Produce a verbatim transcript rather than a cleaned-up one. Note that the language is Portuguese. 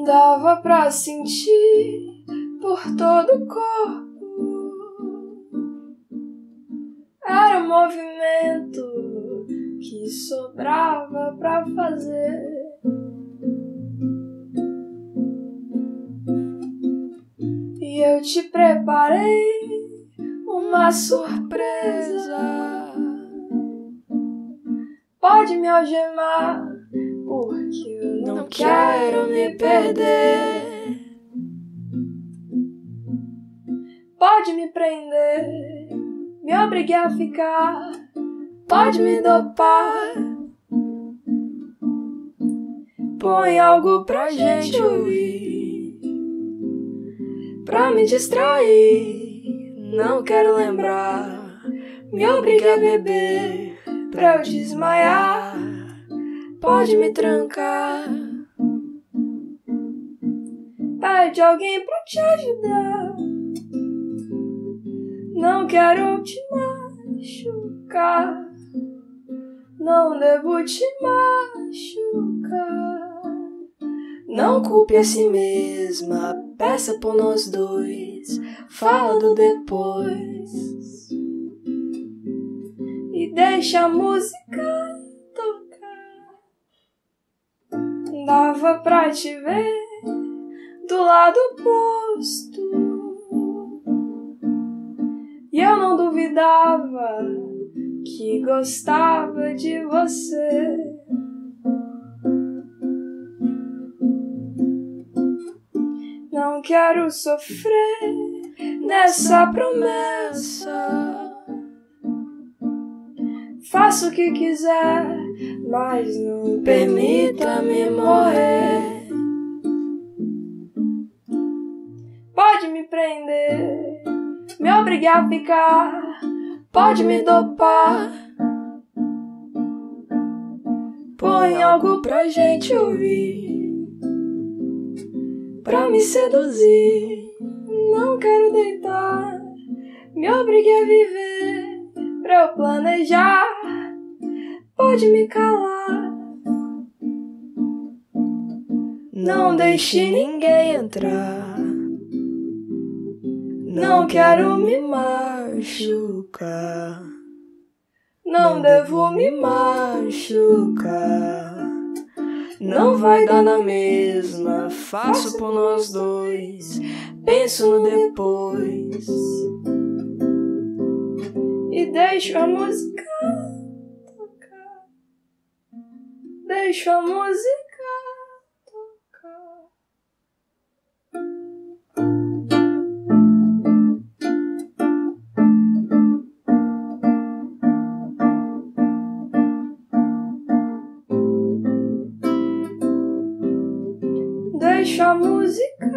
Dava pra sentir por todo o corpo. Era um movimento que sobrava pra fazer. E eu te preparei uma surpresa. Pode me algemar, porque eu não quero me perder. Pode me prender, me obrigar a ficar. Pode me dopar. Põe algo pra gente ouvir, pra me distrair. Não quero lembrar. Me obriga a beber pra eu desmaiar. Pode me trancar. Pede alguém pra te ajudar. Não quero te machucar. Não devo te machucar. Não culpe a si mesma. Peça por nós dois. Fala do depois. E deixa a música tocar. Dava pra te ver do lado oposto. E eu não duvidava que gostava de você. Não quero sofrer nessa promessa. Faça o que quiser, mas não permita-me morrer. Pode me prender, me obrigar a ficar. Pode me dopar. Põe algo pra gente ouvir, pra me seduzir. Não quero deitar. Me obrigue a viver, pra eu planejar. Pode me calar. Não deixe ninguém entrar. Não quero me machucar. Não devo me machucar. Não vai dar na mesma. Faço por nós dois. Penso no depois. E deixo a música tocar. Deixo a música tocar. Deixa a música